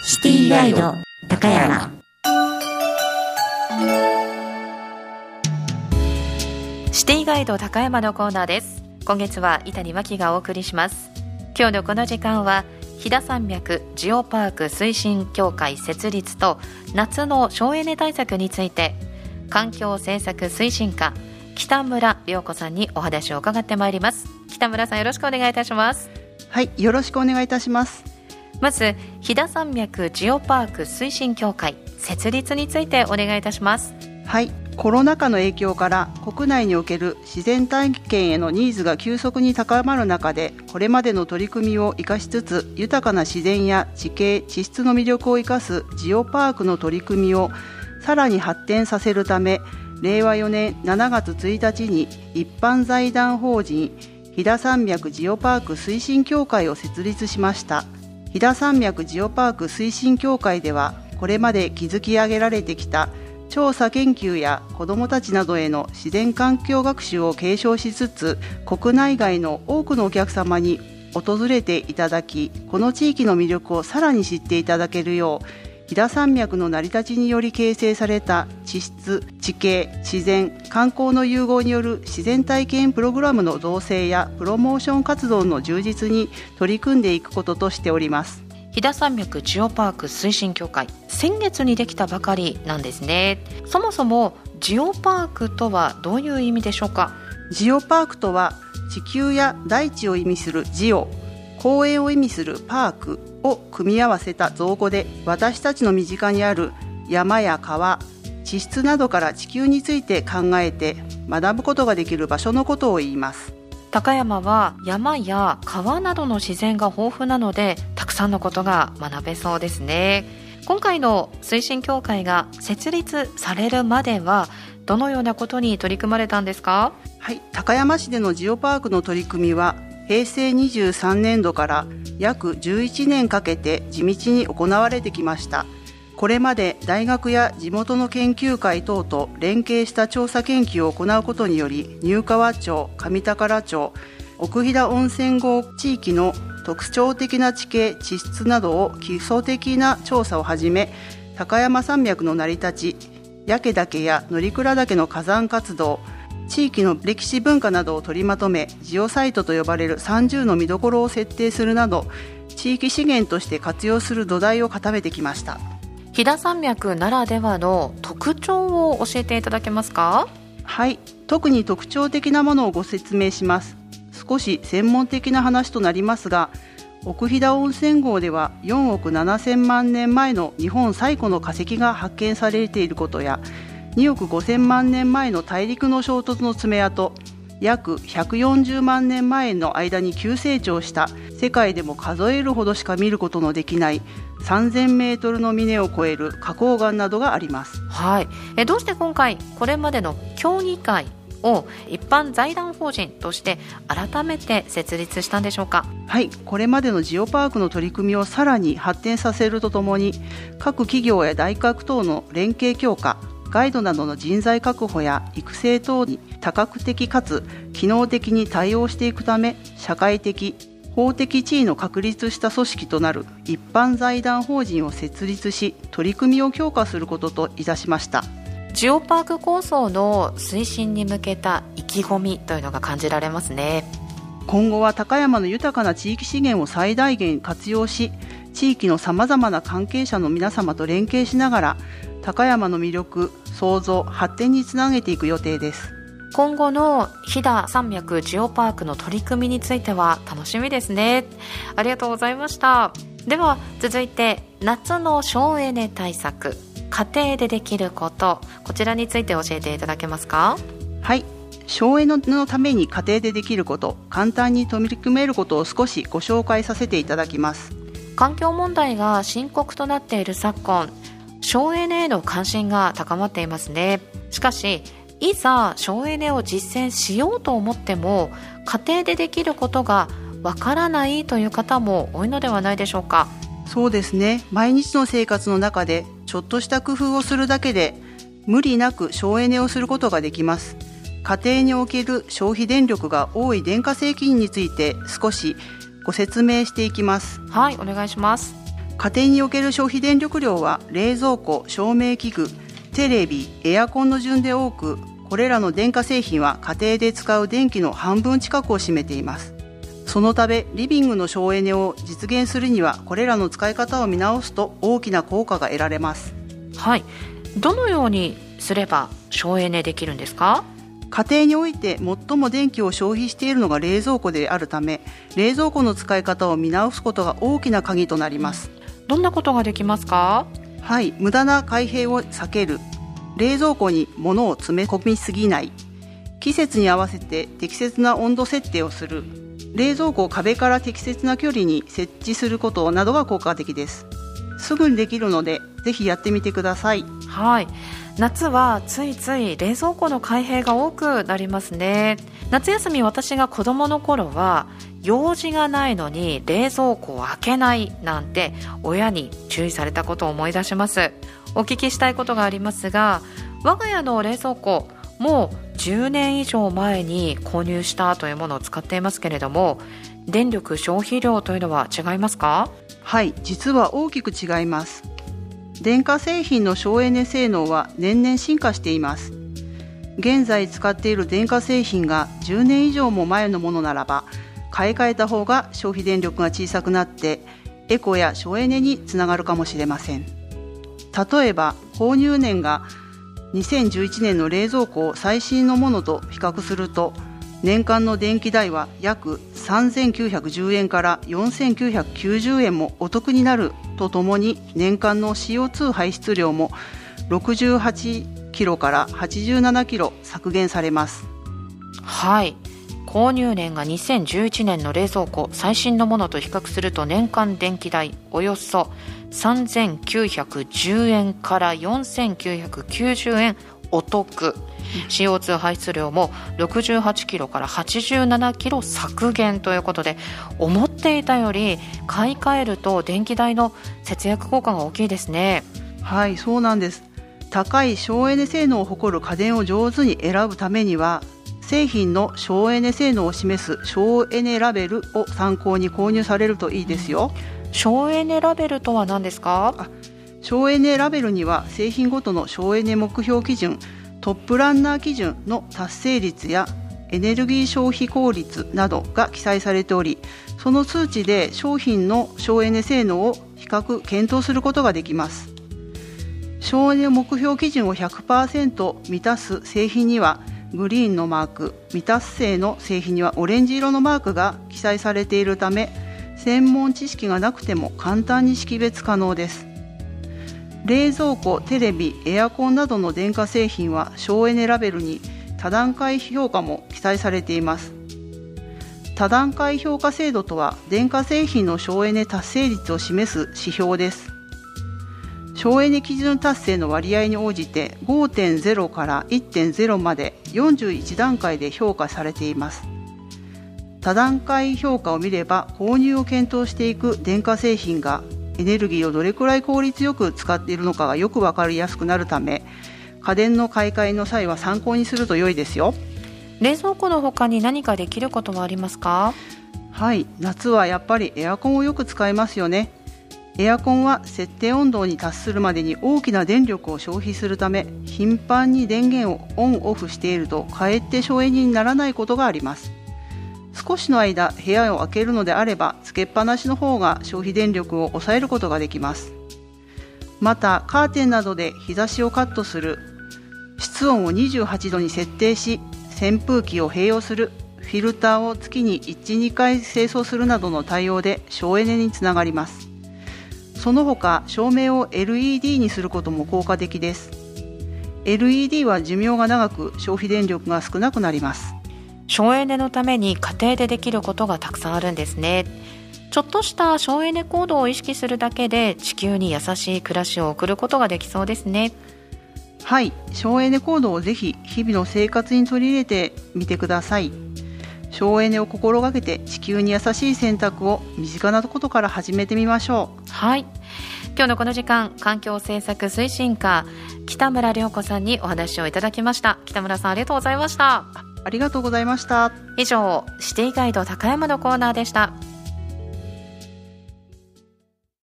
シティガイド高山。 シティガイド高山のコーナーです。今月は伊谷真希がお送りします。今日のこの時間は飛騨山脈ジオパーク推進協会設立と夏の省エネ対策について、環境政策推進課北村良子さんにお話を伺ってまいります。北村さん、よろしくお願いいたします。 はい、よろしくお願いいたします。 まず飛騨山脈ジオパーク推進協会設立についてお願いいたします。 はい、コロナ禍の影響から国内における自然体験へのニーズが急速に高まる中で、これまでの取り組みを生かしつつ豊かな自然や地形地質の魅力を生かすジオパークの取り組みをさらに発展させるため、令和4年7月1日に一般財団法人飛騨山脈ジオパーク推進協会を設立しました。飛騨山脈ジオパーク推進協会では、これまで築き上げられてきた調査研究や子どもたちなどへの自然環境学習を継承しつつ、国内外の多くのお客様に訪れていただき、この地域の魅力をさらに知っていただけるよう、飛騨山脈の成り立ちにより形成された地質、地形、自然、観光の融合による自然体験プログラムの造成やプロモーション活動の充実に取り組んでいくこととしております。 飛騨山脈ジオパーク推進協会、先月にできたばかりなんですね。そもそもジオパークとはどういう意味でしょうか？ ジオパークとは、地球や大地を意味するジオ、公園を意味するパークを組み合わせた造語で、私たちの身近にある山や川、地質などから地球について考えて学ぶことができる場所のことを言います。 高山は山や川などの自然が豊富なので、たくさんのことが学べそうですね。今回の推進協会が設立されるまではどのようなことに取り組まれたんですか？ はい、高山市でのジオパークの取り組みは、平成23年度から約11年かけて地道に行われてきました。これまで大学や地元の研究会等と連携した調査研究を行うことにより、入川町、上宝町、奥飛騨温泉郷地域の特徴的な地形地質などを基礎的な調査をはじめ、高山山脈の成り立ち、焼岳や乗鞍岳の火山活動、地域の歴史文化などを取りまとめ、ジオサイトと呼ばれる30の見どころを設定するなど、地域資源として活用する土台を固めてきました。 飛騨山脈ならではの特徴を教えていただけますか？ はい、特に特徴的なものをご説明します。少し専門的な話となりますが、奥飛騨温泉郷では4億7000万年前の日本最古の化石が発見されていることや、2億5000万年前の大陸の衝突の爪痕、約140万年前の間に急成長した世界でも数えるほどしか見ることのできない3000メートルの峰を超える花崗岩などがあります。 はい、どうして今回これまでの協議会を一般財団法人として改めて設立したんでしょうか？ はい、これまでのジオパークの取り組みをさらに発展させるとともに、各企業や大学等の連携強化、ガイドなどの人材確保や育成等に多角的かつ機能的に対応していくため、社会的法的地位の確立した組織となる一般財団法人を設立し、取り組みを強化することといたしました。 ジオパーク構想の推進に向けた意気込みというのが感じられますね。 今後は高山の豊かな地域資源を最大限活用し、地域のさまざまな関係者の皆様と連携しながら、高山の魅力、創造、発展につなげていく予定です。 今後の飛騨山脈ジオパークの取り組みについては楽しみですね。ありがとうございました。では続いて、夏の省エネ対策、家庭でできること、こちらについて教えていただけますか？ はい、省エネのために家庭でできること、簡単に取り組めることを少しご紹介させていただきます。 環境問題が深刻となっている昨今、省エネへの関心が高まっていますね。しかし、いざ省エネを実践しようと思っても、家庭でできることがわからないという方も多いのではないでしょうか？ そうですね、毎日の生活の中でちょっとした工夫をするだけで無理なく省エネをすることができます。家庭における消費電力が多い電化製品について少しご説明していきます。 はい、お願いします。 家庭における消費電力量は冷蔵庫、照明器具、テレビ、エアコンの順で多く、これらの電化製品は家庭で使う電気の半分近くを占めています。そのためリビングの省エネを実現するにはこれらの使い方を見直すと大きな効果が得られます。 はい、どのようにすれば省エネできるんですか？ 家庭において最も電気を消費しているのが冷蔵庫であるため、冷蔵庫の使い方を見直すことが大きな鍵となります。 どんなことができますか？ はい、無駄な開閉を避ける、冷蔵庫に物を詰め込みすぎない、季節に合わせて適切な温度設定をする、冷蔵庫を壁から適切な距離に設置することなどが効果的です。すぐにできるのでぜひやってみてください。 はい、夏はついつい冷蔵庫の開閉が多くなりますね。夏休み、私が子供の頃は用事がないのに冷蔵庫を開けないなんて親に注意されたことを思い出します。お聞きしたいことがありますが、我が家の冷蔵庫もう10年以上前に購入したというものを使っていますけれども、電力消費量というのは違いますか？ はい、実は大きく違います。電化製品の省エネ性能は年々進化しています。現在使っている電化製品が10年以上も前のものならば、買い替えた方が消費電力が小さくなってエコや省エネにつながるかもしれません。例えば購入年が2011年の冷蔵庫を最新のものと比較すると、年間の電気代は約3910円から4990円もお得になるとともに、年間の CO2 排出量も68キロから87キロ削減されます。 はい、購入年が2011年の冷蔵庫最新のものと比較すると、年間電気代およそ3910円から4990円お得、CO2 排出量も68キロから87キロ削減ということで、思っていたより買い替えると電気代の節約効果が大きいですね。 はい、そうなんです。高い省エネ性能を誇る家電を上手に選ぶためには、製品の省エネ性能を示す省エネラベルを参考に購入されるといいですよ。 省エネラベルとは何ですか？ 省エネラベルには製品ごとの省エネ目標基準、トップランナー基準の達成率やエネルギー消費効率などが記載されており、その数値で商品の省エネ性能を比較検討することができます。省エネ目標基準を 100% 満たす製品にはグリーンのマーク、未達成の製品にはオレンジ色のマークが記載されているため、専門知識がなくても簡単に識別可能です。冷蔵庫、テレビ、エアコンなどの電化製品は省エネラベルに多段階評価も記載されています。多段階評価制度とは、電化製品の省エネ達成率を示す指標です。省エネ基準達成の割合に応じて 5.0 から 1.0 まで41段階で評価されています。多段階評価を見れば、購入を検討していく電化製品がエネルギーをどれくらい効率よく使っているのかがよくわかりやすくなるため、家電の買い替えの際は参考にすると良いですよ。 冷蔵庫の他に何かできることはありますか？ はい、夏はやっぱりエアコンをよく使いますよね。エアコンは設定温度に達するまでに大きな電力を消費するため、頻繁に電源をオンオフしているとかえって省エネにならないことがあります。少しの間部屋を開けるのであれば、つけっぱなしの方が消費電力を抑えることができます。またカーテンなどで日差しをカットする、室温を28度に設定し扇風機を併用する、フィルターを月に 1,2 回清掃するなどの対応で省エネにつながります。その他照明を LED にすることも効果的です。 LED は寿命が長く消費電力が少なくなります。 省エネのために家庭でできることがたくさんあるんですね。ちょっとした省エネ行動を意識するだけで地球に優しい暮らしを送ることができそうですね。 はい、省エネ行動をぜひ日々の生活に取り入れてみてください。省エネを心がけて地球に優しい選択を身近なことから始めてみましょう。 はい、今日のこの時間、環境政策推進課北村良子さんにお話をいただきました。北村さん、ありがとうございました。 ありがとうございました。 以上、シティガイド高山のコーナーでした。